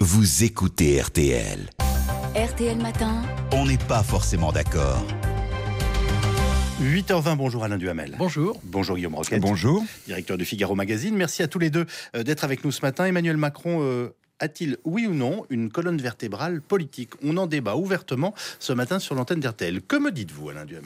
vous écoutez RTL. RTL Matin. On n'est pas forcément d'accord. 8h20, bonjour Alain Duhamel. Bonjour. Bonjour Guillaume Roquette. Bonjour. Directeur du Figaro Magazine. Merci à tous les deux d'être avec nous ce matin. Emmanuel Macron a-t-il, oui ou non, une colonne vertébrale politique ? On en débat ouvertement ce matin sur l'antenne d'RTL. Que me dites-vous, Alain Duhamel ?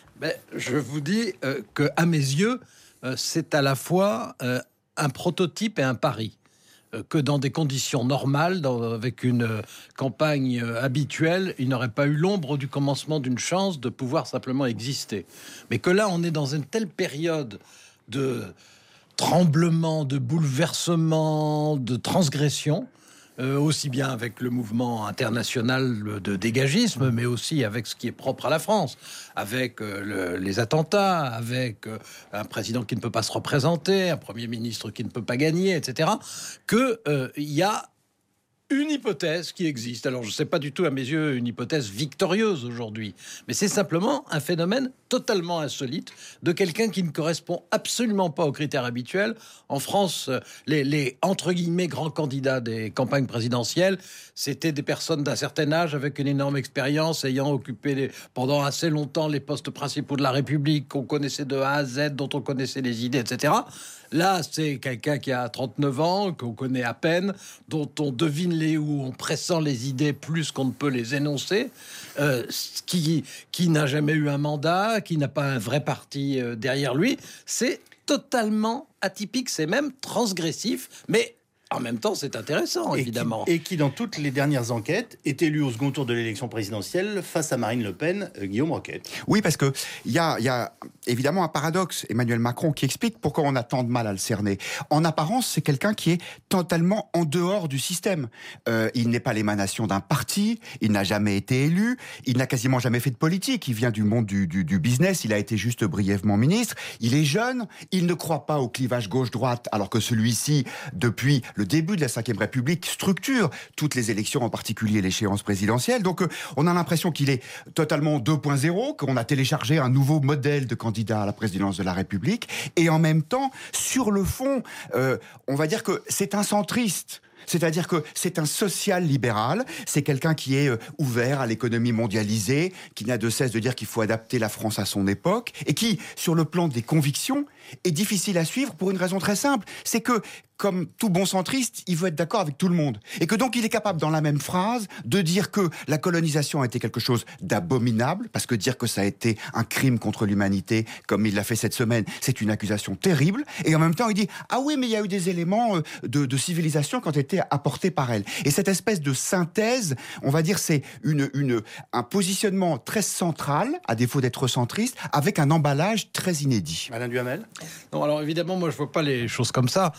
Je vous dis que, à mes yeux, c'est à la fois un prototype et un pari. Que dans des conditions normales, avec une campagne habituelle, il n'aurait pas eu l'ombre du commencement d'une chance de pouvoir simplement exister. Mais que là, on est dans une telle période de tremblement, de bouleversement, de transgression, aussi bien avec le mouvement international de dégagisme, mais aussi avec ce qui est propre à la France, avec les attentats, avec un président qui ne peut pas se représenter, un Premier ministre qui ne peut pas gagner, etc., qu'il y a une hypothèse qui existe. Alors, je ne sais pas du tout, à mes yeux, une hypothèse victorieuse aujourd'hui, mais c'est simplement un phénomène totalement insolite de quelqu'un qui ne correspond absolument pas aux critères habituels. En France, les entre guillemets grands candidats des campagnes présidentielles, c'était des personnes d'un certain âge avec une énorme expérience, ayant occupé pendant assez longtemps les postes principaux de la République, qu'on connaissait de A à Z, dont on connaissait les idées, etc. Là, c'est quelqu'un qui a 39 ans, qu'on connaît à peine, dont on devine où on pressent les idées plus qu'on ne peut les énoncer, qui n'a jamais eu un mandat, qui n'a pas un vrai parti derrière lui. C'est totalement atypique, c'est même transgressif, mais en même temps, c'est intéressant, évidemment. Et qui, dans toutes les dernières enquêtes, est élu au second tour de l'élection présidentielle face à Marine Le Pen, Guillaume Roquette. Oui, parce que il y a évidemment un paradoxe, Emmanuel Macron, qui explique pourquoi on a tant de mal à le cerner. En apparence, c'est quelqu'un qui est totalement en dehors du système. Il n'est pas l'émanation d'un parti, il n'a jamais été élu, il n'a quasiment jamais fait de politique. Il vient du monde du business, il a été juste brièvement ministre. Il est jeune, il ne croit pas au clivage gauche-droite, alors que celui-ci, depuis le début de la Ve République, structure toutes les élections, en particulier l'échéance présidentielle. Donc, on a l'impression qu'il est totalement 2.0, qu'on a téléchargé un nouveau modèle de candidat à la présidence de la République. Et en même temps, sur le fond, on va dire que c'est un centriste. C'est-à-dire que c'est un social-libéral, c'est quelqu'un qui est ouvert à l'économie mondialisée, qui n'a de cesse de dire qu'il faut adapter la France à son époque, et qui, sur le plan des convictions, est difficile à suivre pour une raison très simple. C'est que, comme tout bon centriste, il veut être d'accord avec tout le monde. Et que donc il est capable, dans la même phrase, de dire que la colonisation a été quelque chose d'abominable, parce que dire que ça a été un crime contre l'humanité, comme il l'a fait cette semaine, c'est une accusation terrible. Et en même temps, il dit « Ah oui, mais il y a eu des éléments de civilisation qui ont été apportés par elle. » Et cette espèce de synthèse, on va dire, c'est un positionnement très central, à défaut d'être centriste, avec un emballage très inédit. Alain Duhamel ? Non, alors évidemment, moi je vois pas les choses comme ça.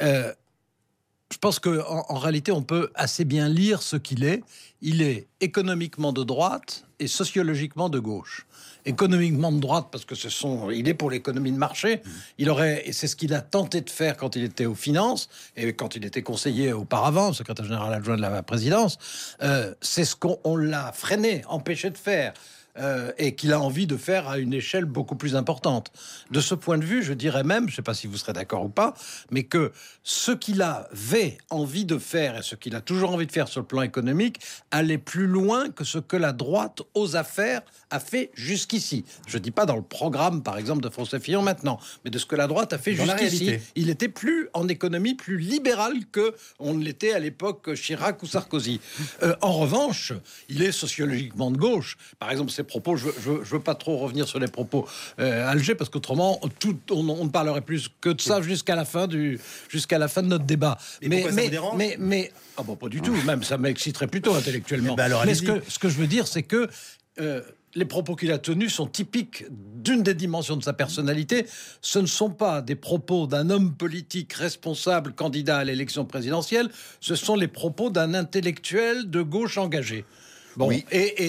Je pense qu'en réalité, on peut assez bien lire ce qu'il est. Il est économiquement de droite et sociologiquement de gauche. Économiquement de droite, parce que il est pour l'économie de marché. Et c'est ce qu'il a tenté de faire quand il était aux finances et quand il était conseiller auparavant, secrétaire général adjoint de la présidence. C'est ce qu'on l'a freiné, empêché de faire. Et qu'il a envie de faire à une échelle beaucoup plus importante. De ce point de vue, je dirais même, je ne sais pas si vous serez d'accord ou pas, mais que ce qu'il avait envie de faire et ce qu'il a toujours envie de faire sur le plan économique allait plus loin que ce que la droite aux affaires a fait jusqu'ici. Je ne dis pas dans le programme, par exemple, de François Fillon maintenant, mais de ce que la droite a fait jusqu'ici. Il était plus en économie, plus libéral que on ne l'était à l'époque Chirac ou Sarkozy. En revanche, il est sociologiquement de gauche. Par exemple, ses propos, je veux pas trop revenir sur les propos Alger, parce qu'autrement on ne parlerait plus que de ça jusqu'à la fin de notre débat. Mais ça vous dérange ? Ah bon, pas du tout. Même ça m'exciterait plutôt intellectuellement. Mais ce que je veux dire, c'est que les propos qu'il a tenus sont typiques d'une des dimensions de sa personnalité. Ce ne sont pas des propos d'un homme politique responsable, candidat à l'élection présidentielle. Ce sont les propos d'un intellectuel de gauche engagé. Bon, oui. Et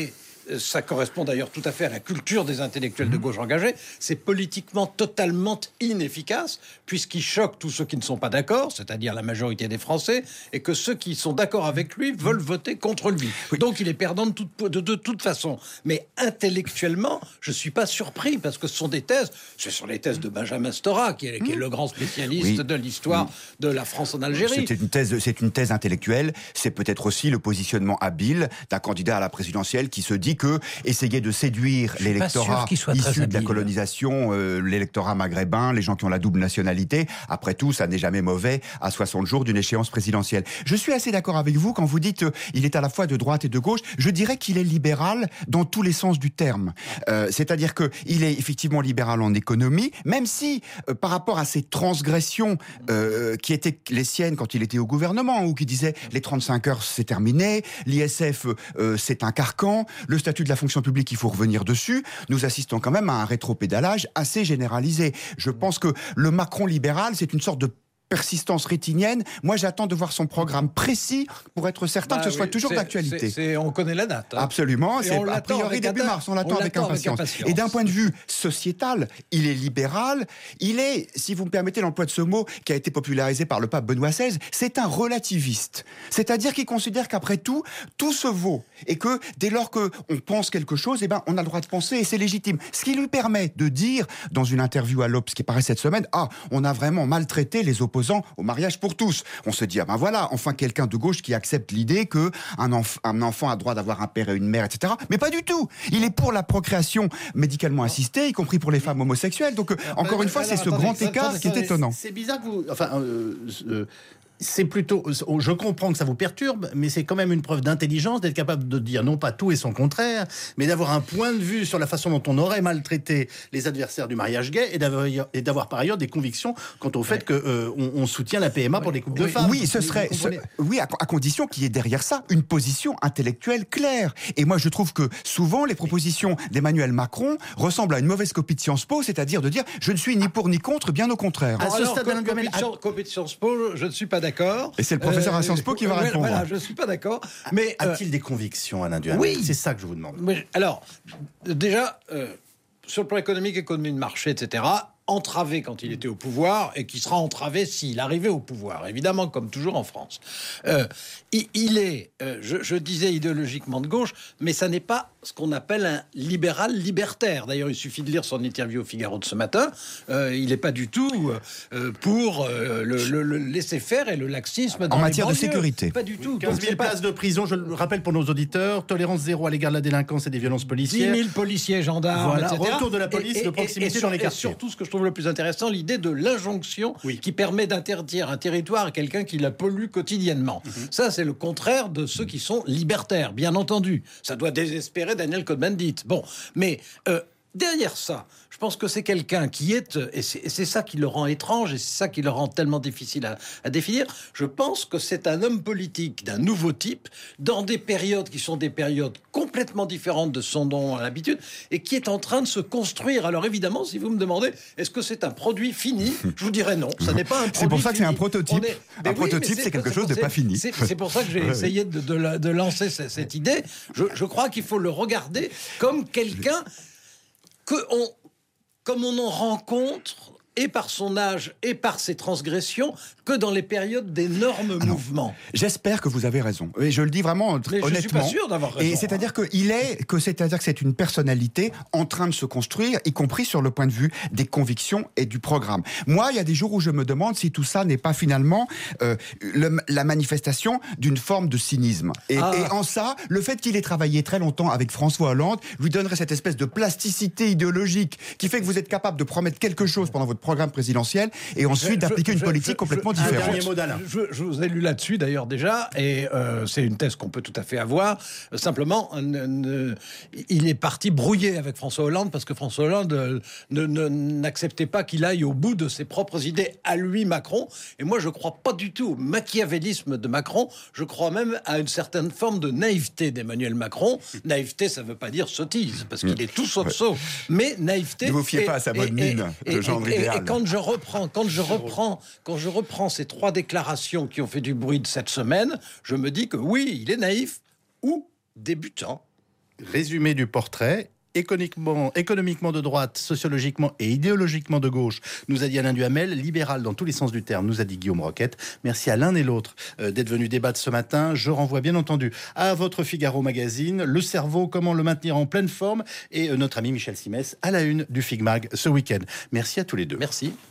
ça correspond d'ailleurs tout à fait à la culture des intellectuels de gauche engagés, c'est politiquement totalement inefficace, puisqu'il choque tous ceux qui ne sont pas d'accord, c'est-à-dire la majorité des Français, et que ceux qui sont d'accord avec lui veulent voter contre lui. Donc il est perdant de toute façon. Mais intellectuellement, je ne suis pas surpris, parce que ce sont les thèses de Benjamin Stora, qui est le grand spécialiste de l'histoire de la France en Algérie. C'est une thèse intellectuelle, c'est peut-être aussi le positionnement habile d'un candidat à la présidentielle qui se dit que essayer de séduire l'électorat issu de la colonisation, l'électorat maghrébin, les gens qui ont la double nationalité, après tout, ça n'est jamais mauvais à 60 jours d'une échéance présidentielle. Je suis assez d'accord avec vous quand vous dites il est à la fois de droite et de gauche. Je dirais qu'il est libéral dans tous les sens du terme. C'est-à-dire qu'il est effectivement libéral en économie, même si par rapport à ces transgressions qui étaient les siennes quand il était au gouvernement, ou qui disaient les 35 heures c'est terminé, l'ISF c'est un carcan, le statut de la fonction publique il faut revenir dessus, nous assistons quand même à un rétropédalage assez généralisé. Je pense que le Macron libéral c'est une sorte de persistance rétinienne. Moi, j'attends de voir son programme précis pour être certain que ce soit toujours d'actualité. On connaît la date. Absolument. C'est a priori début mars. On l'attend avec impatience. Et d'un point de vue sociétal, il est libéral. Il est, si vous me permettez l'emploi de ce mot, qui a été popularisé par le pape Benoît XVI, c'est un relativiste. C'est-à-dire qu'il considère qu'après tout se vaut. Et que dès lors qu'on pense quelque chose, eh ben, on a le droit de penser et c'est légitime. Ce qui lui permet de dire, dans une interview à l'Obs qui paraît cette semaine, on a vraiment maltraité les opposants au mariage pour tous. On se dit, voilà, enfin quelqu'un de gauche qui accepte l'idée qu'un enfant a droit d'avoir un père et une mère, etc. Mais pas du tout. Il est pour la procréation médicalement assistée, y compris pour les femmes homosexuelles. Donc, encore une fois, c'est ce grand écart qui est étonnant. C'est bizarre que vous... c'est plutôt... Je comprends que ça vous perturbe, mais c'est quand même une preuve d'intelligence d'être capable de dire non pas tout et son contraire, mais d'avoir un point de vue sur la façon dont on aurait maltraité les adversaires du mariage gay et d'avoir par ailleurs des convictions quant au fait qu'on soutient la PMA pour les couples de femmes. Oui, à condition qu'il y ait derrière ça une position intellectuelle claire. Et moi, je trouve que souvent, les propositions d'Emmanuel Macron ressemblent à une mauvaise copie de Sciences Po, c'est-à-dire de dire je ne suis ni pour ni contre, bien au contraire. À ce stade, copie de Sciences Po, je ne suis pas d'accord. Et c'est le professeur à Sciences Po qui va répondre. Voilà, je ne suis pas d'accord. Mais a-t-il des convictions, Alain Duhamel ? Oui. C'est ça que je vous demande. Alors, déjà, sur le plan économique, économie de marché, etc., entravé quand il était au pouvoir et qui sera entravé s'il arrivait au pouvoir, évidemment, comme toujours en France. Il est, je disais idéologiquement de gauche, mais ça n'est pas ce qu'on appelle un libéral libertaire. D'ailleurs, il suffit de lire son interview au Figaro de ce matin. Il n'est pas du tout pour le laisser-faire et le laxisme dans en matière de sécurité. Pas du tout. 15 000 places de prison, je le rappelle pour nos auditeurs, tolérance zéro à l'égard de la délinquance et des violences policières. 10 000 policiers, gendarmes, voilà, etc. Retour de la police de proximité dans les quartiers. Et surtout, ce que je trouve le plus intéressant, l'idée de l'injonction qui permet d'interdire un territoire à quelqu'un qui la pollue quotidiennement. Ça, c'est le contraire de ceux qui sont libertaires, bien entendu. Ça doit désespérer Daniel Cohn-Bendit. Bon, mais derrière ça, je pense que c'est quelqu'un qui est... Et c'est ça qui le rend étrange, et c'est ça qui le rend tellement difficile à définir. Je pense que c'est un homme politique d'un nouveau type, dans des périodes qui sont des périodes complètement différentes de son nom à l'habitude, et qui est en train de se construire. Alors évidemment, si vous me demandez, est-ce que c'est un produit fini ? Je vous dirais non, ça n'est pas un produit C'est pour ça que c'est fini. un prototype. Un prototype, c'est quelque chose de pas fini. C'est pour ça que j'ai essayé de lancer cette idée. Je crois qu'il faut le regarder comme quelqu'un comme on en rencontre, et par son âge et par ses transgressions, que dans les périodes d'énormes mouvements. J'espère que vous avez raison. Et je le dis vraiment honnêtement. Je suis pas sûr d'avoir raison. Et c'est-à-dire que c'est une personnalité en train de se construire, y compris sur le point de vue des convictions et du programme. Moi, il y a des jours où je me demande si tout ça n'est pas finalement la manifestation d'une forme de cynisme. Et en ça, le fait qu'il ait travaillé très longtemps avec François Hollande lui donnerait cette espèce de plasticité idéologique qui fait que vous êtes capable de promettre quelque chose pendant votre programme présidentiel et ensuite d'appliquer une politique complètement différente. Un dernier mot d'Alain. Je vous ai lu là-dessus d'ailleurs déjà, et c'est une thèse qu'on peut tout à fait avoir. Simplement, il est parti brouiller avec François Hollande parce que François Hollande n'acceptait pas qu'il aille au bout de ses propres idées à lui, Macron. Et moi, je crois pas du tout au machiavélisme de Macron. Je crois même à une certaine forme de naïveté d'Emmanuel Macron. Naïveté, ça veut pas dire sottise, parce qu'il est tout sauf saut. Mais naïveté. Ne vous fiez pas à sa bonne mine, le genre idéal. Et quand je reprends ces trois déclarations qui ont fait du bruit de cette semaine, je me dis que oui, il est naïf ou débutant. Résumé du portrait. Économiquement de droite, sociologiquement et idéologiquement de gauche, nous a dit Alain Duhamel, libéral dans tous les sens du terme, nous a dit Guillaume Roquette. Merci à l'un et l'autre d'être venus débattre ce matin. Je renvoie bien entendu à votre Figaro Magazine, le cerveau, comment le maintenir en pleine forme, et notre ami Michel Simès à la une du Figmag ce week-end. Merci à tous les deux. Merci.